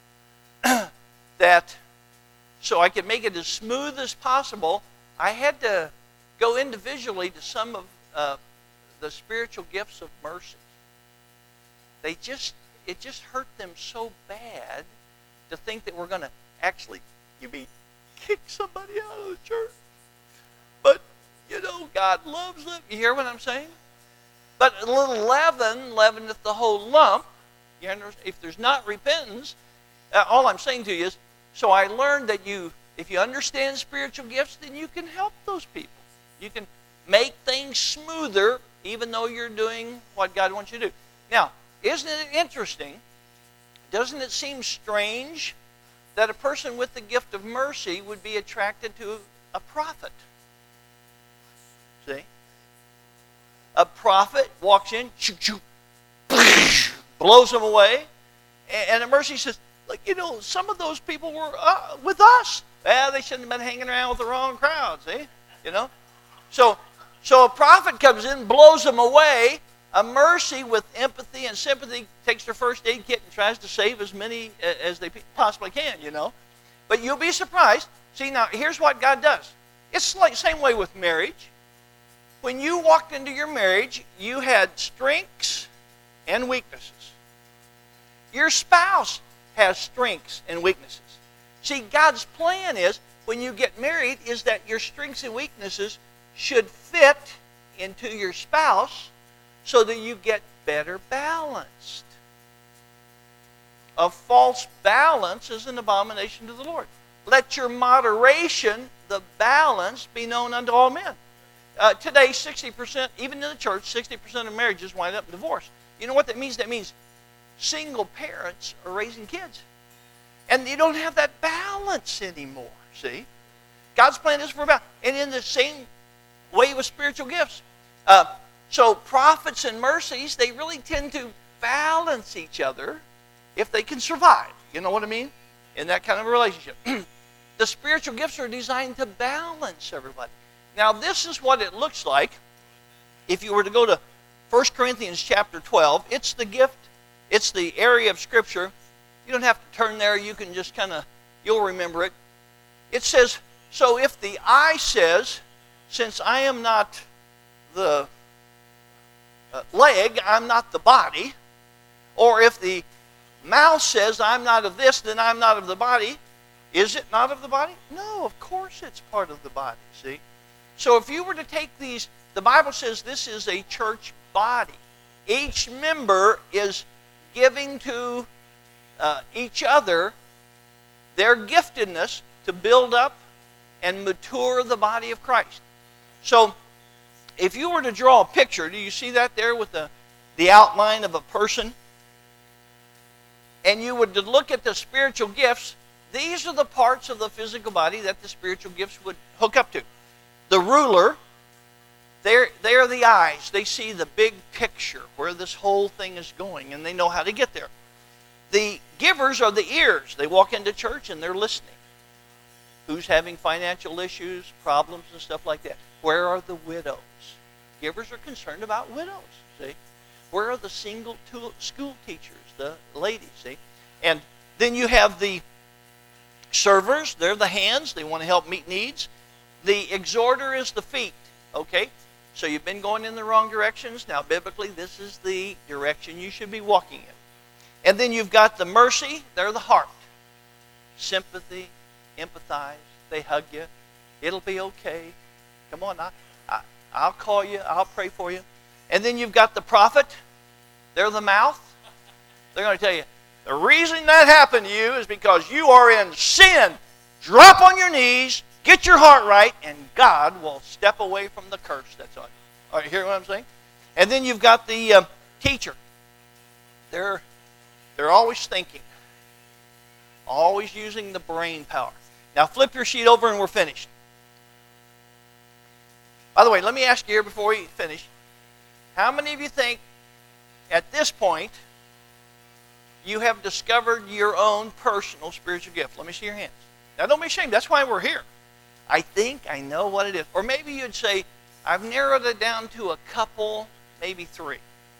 that so I could make it as smooth as possible, I had to go individually to some of uh, the spiritual gifts of mercy. They just, it just hurt them so bad to think that we're going to actually, you mean, kick somebody out of the church. But, you know, God loves them. You hear what I'm saying? But a little leaven leaveneth the whole lump. You understand? If there's not repentance, uh, all I'm saying to you is, so I learned that you, if you understand spiritual gifts, then you can help those people. You can make things smoother, even though you're doing what God wants you to do. Now, isn't it interesting? Doesn't it seem strange that a person with the gift of mercy would be attracted to a prophet? See? A prophet walks in, shoot, shoot, blows them away, and a mercy says, look, you know, some of those people were uh, with us. Well, they shouldn't have been hanging around with the wrong crowd, see? You know? So, so a prophet comes in, blows them away. A mercy with empathy and sympathy takes their first aid kit and tries to save as many as they possibly can, you know. But you'll be surprised. See, now, here's what God does. It's like the same way with marriage. When you walked into your marriage, you had strengths and weaknesses. Your spouse has strengths and weaknesses. See, God's plan is, when you get married, is that your strengths and weaknesses should fit into your spouse so that you get better balanced. A false balance is an abomination to the Lord. Let your moderation, the balance, be known unto all men. Uh, today, sixty percent, even in the church, sixty percent of marriages wind up in divorce. You know what that means? That means single parents are raising kids. And you don't have that balance anymore, see? God's plan is for balance. And in the same way with spiritual gifts. Uh, so prophets and mercies, they really tend to balance each other if they can survive. You know what I mean? In that kind of a relationship. The spiritual gifts are designed to balance everybody. Now, this is what it looks like if you were to go to First Corinthians chapter twelve. It's the gift, it's the area of Scripture. You don't have to turn there. You can just kind of, you'll remember it. It says, so if the eye says, since I am not the uh, leg, I'm not the body, or if the mouth says, I'm not of this, then I'm not of the body, is it not of the body? No, of course it's part of the body, see? So if you were to take these, the Bible says this is a church body. Each member is giving to uh, each other their giftedness to build up and mature the body of Christ. So if you were to draw a picture, do you see that there with the, the outline of a person? And you would to look at the spiritual gifts, these are the parts of the physical body that the spiritual gifts would hook up to. The ruler, they're, they're the eyes. They see the big picture, where this whole thing is going, and they know how to get there. The givers are the ears. They walk into church and they're listening. Who's having financial issues, problems, and stuff like that? Where are the widows? Givers are concerned about widows, see? Where are the single school teachers, the ladies, see? And then you have the servers. They're the hands. They want to help meet needs. The exhorter is the feet, okay? So you've been going in the wrong directions. Now, biblically, this is the direction you should be walking in. And then you've got the mercy. They're the heart. Sympathy, empathize. They hug you. It'll be okay. Come on, I, I, I'll call you. I'll pray for you. And then you've got the prophet. They're the mouth. They're going to tell you, the reason that happened to you is because you are in sin. Drop on your knees. Get your heart right, and God will step away from the curse that's on you. All right, hear what I'm saying? And then you've got the uh, teacher. They're, they're always thinking. Always using the brain power. Now flip your sheet over and we're finished. By the way, let me ask you here before we finish. How many of you think at this point you have discovered your own personal spiritual gift? Let me see your hands. Now don't be ashamed. That's why we're here. I think I know what it is. Or maybe you'd say, I've narrowed it down to a couple, maybe three.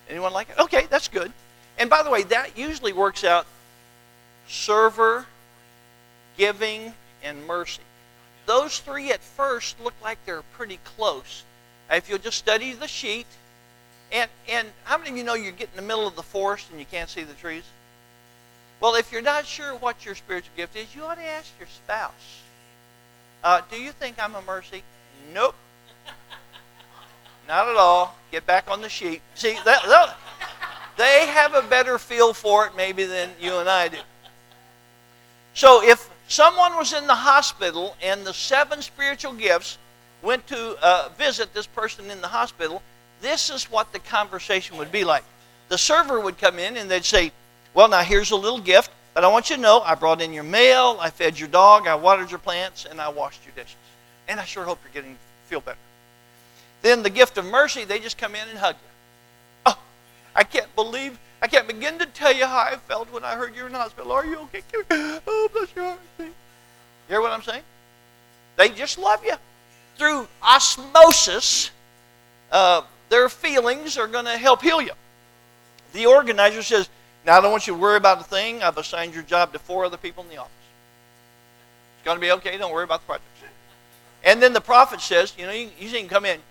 Anyone like it? Okay, that's good. And by the way, that usually works out server, giving, and mercy. Those three at first look like they're pretty close. If you'll just study the sheet, and, and how many of you know you get in the middle of the forest and you can't see the trees? Well, if you're not sure what your spiritual gift is, you ought to ask your spouse. Uh, do you think I'm a mercy? Nope. Not at all. Get back on the sheet. See, that, they have a better feel for it maybe than you and I do. So if someone was in the hospital and the seven spiritual gifts went to uh, visit this person in the hospital, this is what the conversation would be like. The server would come in and they'd say, well, now here's a little gift, but I want you to know I brought in your mail, I fed your dog, I watered your plants, and I washed your dishes. And I sure hope you're getting feel better. Then the gift of mercy, they just come in and hug you. Oh, I can't believe, I can't begin to tell you how I felt when I heard you were in the hospital. Are you okay? Oh, bless your heart. You hear what I'm saying? They just love you. Through osmosis, uh, their feelings are going to help heal you. The organizer says, now I don't want you to worry about a thing. I've assigned your job to four other people in the office. It's going to be okay. Don't worry about the project. And then the prophet says, you know, you, you can come in.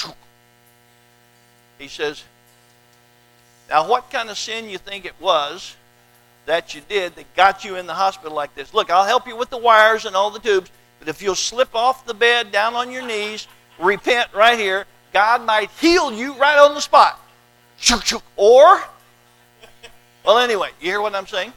He says, now what kind of sin you think it was that you did that got you in the hospital like this? Look, I'll help you with the wires and all the tubes, but if you'll slip off the bed down on your knees, repent right here, God might heal you right on the spot. Or, well, anyway, you hear what I'm saying?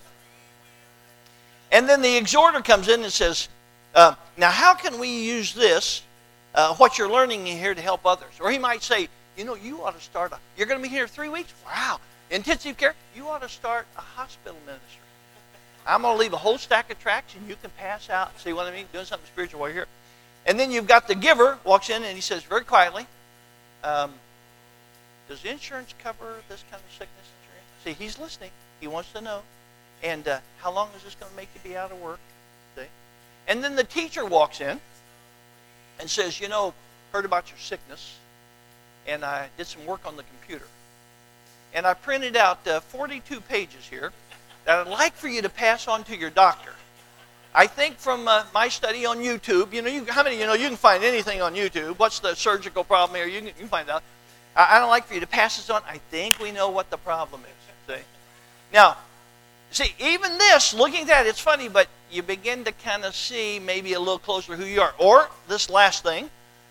And then the exhorter comes in and says, uh, now how can we use this, uh, what you're learning in here to help others? Or he might say, you know, you ought to start, a, you're going to be here three weeks? Wow. Intensive care? You ought to start a hospital ministry. I'm going to leave a whole stack of tracts and you can pass out. See what I mean? Doing something spiritual while you're here. And then you've got the giver walks in and he says very quietly, um, does insurance cover this kind of sickness? See, he's listening. He wants to know. And uh, how long is this going to make you be out of work? See? And then the teacher walks in and says, you know, heard about your sickness, and I did some work on the computer. And I printed out uh, forty-two pages here that I'd like for you to pass on to your doctor. I think from uh, my study on YouTube, you know, you, how many of you know you can find anything on YouTube? What's the surgical problem here? You can, you can find out. I, I don't like for you to pass this on. I think we know what the problem is. See? Now, see, even this, looking at that, it's funny, but you begin to kind of see maybe a little closer who you are. Or this last thing.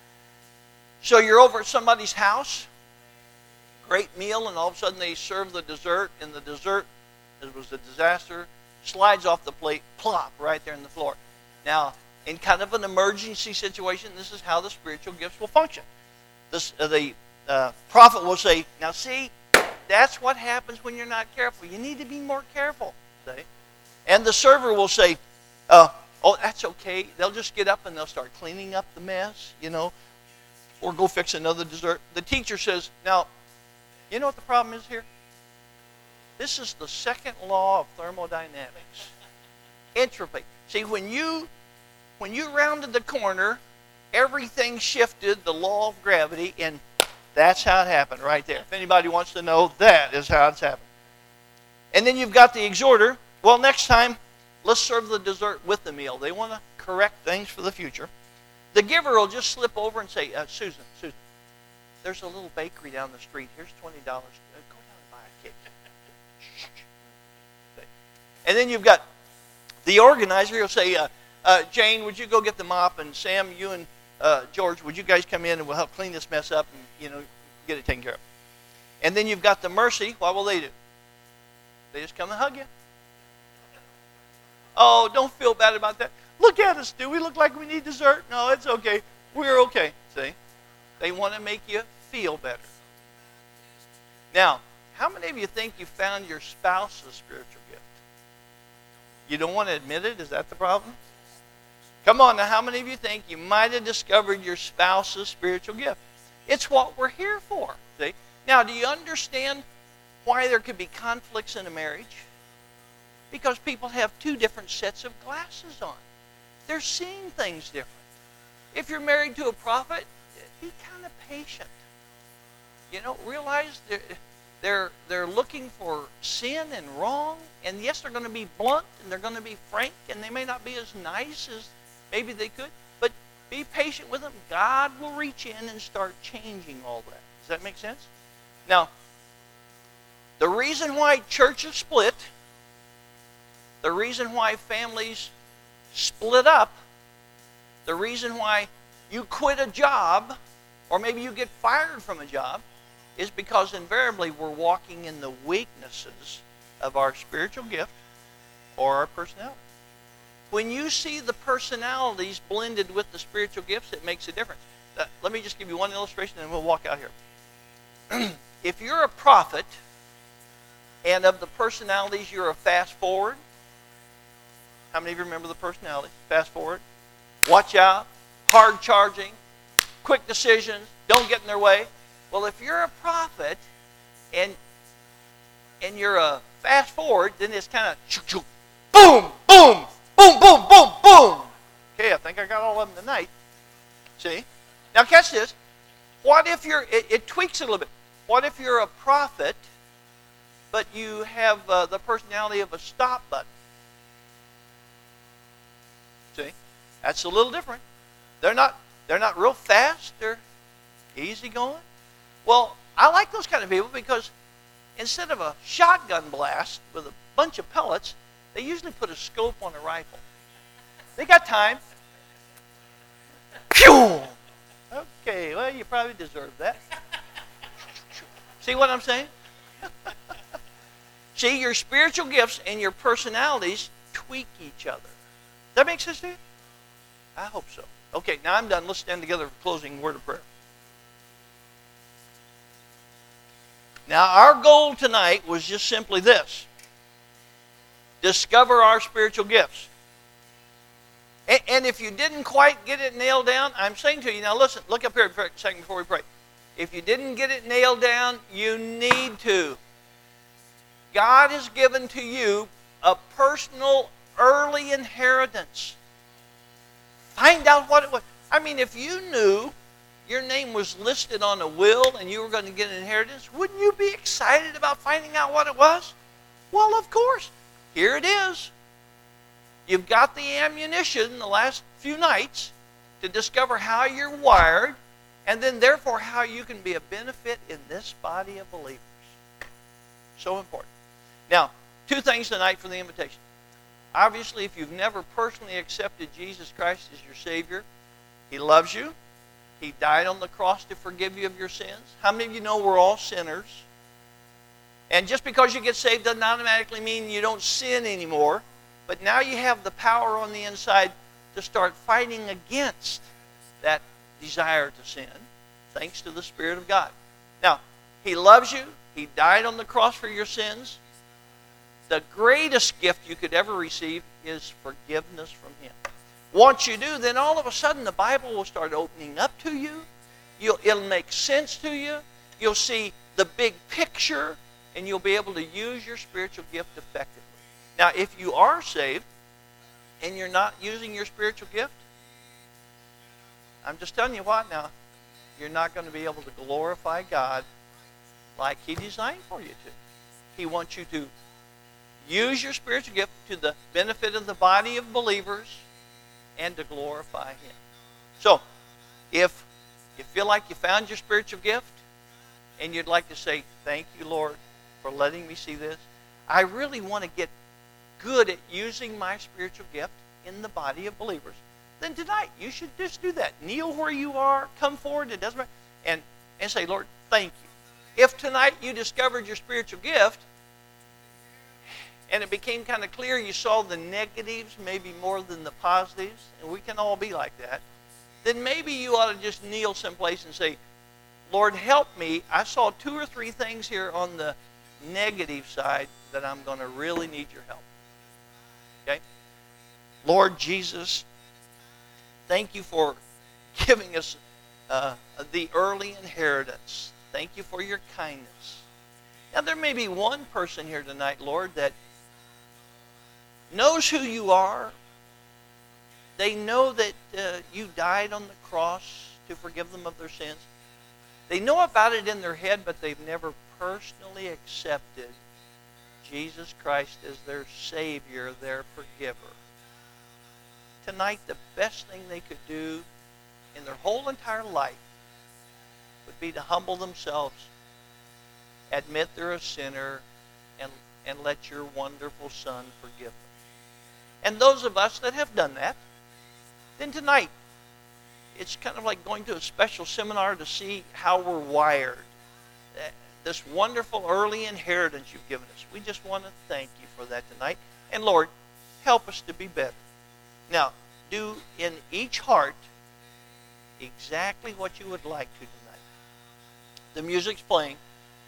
So you're over at somebody's house, great meal, and all of a sudden they serve the dessert, and the dessert, it was a disaster, slides off the plate, plop, right there in the floor. Now, in kind of an emergency situation, this is how the spiritual gifts will function. This, uh, the uh, prophet will say, now see, that's what happens when you're not careful. You need to be more careful. See? And the server will say, uh, oh, that's okay. They'll just get up and they'll start cleaning up the mess, you know, or go fix another dessert. The teacher says, now, you know what the problem is here? This is the second law of thermodynamics. Entropy. See, when you when you rounded the corner, everything shifted, the law of gravity, and that's how it happened right there. If anybody wants to know, that is how it's happened. And then you've got the exhorter. Well, next time, let's serve the dessert with the meal. They want to correct things for the future. The giver will just slip over and say, uh, Susan, Susan, there's a little bakery down the street. Here's twenty dollars. Uh, go down and buy a cake. And then you've got the organizer. He'll say, uh, uh, Jane, would you go get the mop? And Sam, you and uh, George, would you guys come in and we'll help clean this mess up and, you know, get it taken care of. And then you've got the mercy. What will they do? They just come and hug you. Oh, don't feel bad about that. Look at us. Do we look like we need dessert? No, it's okay. We're okay. See? They want to make you feel better. Now, how many of you think you found your spouse's spiritual gift? You don't want to admit it? Is that the problem? Come on now, how many of you think you might have discovered your spouse's spiritual gift? It's what we're here for. See? Now, do you understand why there could be conflicts in a marriage? Because people have two different sets of glasses on. They're seeing things different. If you're married to a prophet, be kind of patient. You know, realize that They're, they're looking for sin and wrong. And yes, they're going to be blunt and they're going to be frank. And they may not be as nice as maybe they could. But be patient with them. God will reach in and start changing all that. Does that make sense? Now, the reason why churches split, the reason why families split up, the reason why you quit a job, or maybe you get fired from a job, is because invariably we're walking in the weaknesses of our spiritual gift or our personality. When you see the personalities blended with the spiritual gifts, it makes a difference. Uh, let me just give you one illustration and we'll walk out here. If you're a prophet and of the personalities you're a fast forward, how many of you remember the personality? Fast forward, watch out, hard charging, quick decisions, don't get in their way. Well, if you're a prophet and and you're a fast forward, then it's kind of boom, boom, boom, boom, boom, boom. Okay, I think I got all of them tonight. See? Now catch this. What if you're, it, it tweaks it a little bit. What if you're a prophet, but you have uh, the personality of a stop button? See? That's a little different. They're not, they're not real fast. They're easy going. Well, I like those kind of people because instead of a shotgun blast with a bunch of pellets, they usually put a scope on a rifle. They got time. Pew! Okay, well, you probably deserve that. See what I'm saying? See, your spiritual gifts and your personalities tweak each other. Does that make sense to you? I hope so. Okay, now I'm done. Let's stand together for closing word of prayer. Now, our goal tonight was just simply this. Discover our spiritual gifts. And, and if you didn't quite get it nailed down, I'm saying to you, now listen, look up here for a second before we pray. If you didn't get it nailed down, you need to. God has given to you a personal early inheritance. Find out what it was. I mean, if you knew your name was listed on a will and you were going to get an inheritance, wouldn't you be excited about finding out what it was? Well, of course. Here it is. You've got the ammunition the last few nights to discover how you're wired and then therefore how you can be a benefit in this body of believers. So important. Now, two things tonight for the invitation. Obviously, if you've never personally accepted Jesus Christ as your Savior, He loves you. He died on the cross to forgive you of your sins. How many of you know we're all sinners? And just because you get saved doesn't automatically mean you don't sin anymore. But now you have the power on the inside to start fighting against that desire to sin, thanks to the Spirit of God. Now, He loves you. He died on the cross for your sins. The greatest gift you could ever receive is forgiveness from Him. Once you do, then all of a sudden the Bible will start opening up to you. You'll, it'll make sense to you. You'll see the big picture, and you'll be able to use your spiritual gift effectively. Now, if you are saved and you're not using your spiritual gift, I'm just telling you what now, you're not going to be able to glorify God like He designed for you to. He wants you to use your spiritual gift to the benefit of the body of believers and to glorify Him. So, if you feel like you found your spiritual gift and you'd like to say, thank you, Lord, for letting me see this, I really want to get good at using my spiritual gift in the body of believers, then tonight you should just do that. Kneel where you are, come forward, it doesn't matter, and, and say, Lord, thank you. If tonight you discovered your spiritual gift and it became kind of clear you saw the negatives maybe more than the positives, and we can all be like that, then maybe you ought to just kneel someplace and say, Lord, help me. I saw two or three things here on the negative side that I'm going to really need your help. Okay? Lord Jesus, thank you for giving us uh, the early inheritance. Thank you for your kindness. Now, there may be one person here tonight, Lord, that knows who you are. They know that uh, you died on the cross to forgive them of their sins. They know about it in their head, but they've never personally accepted Jesus Christ as their Savior, their forgiver. Tonight, the best thing they could do in their whole entire life would be to humble themselves, admit they're a sinner, and, and let your wonderful Son forgive them. And those of us that have done that, then tonight, it's kind of like going to a special seminar to see how we're wired. This wonderful early inheritance you've given us. We just want to thank you for that tonight. And Lord, help us to be better. Now, do in each heart exactly what you would like to tonight. The music's playing.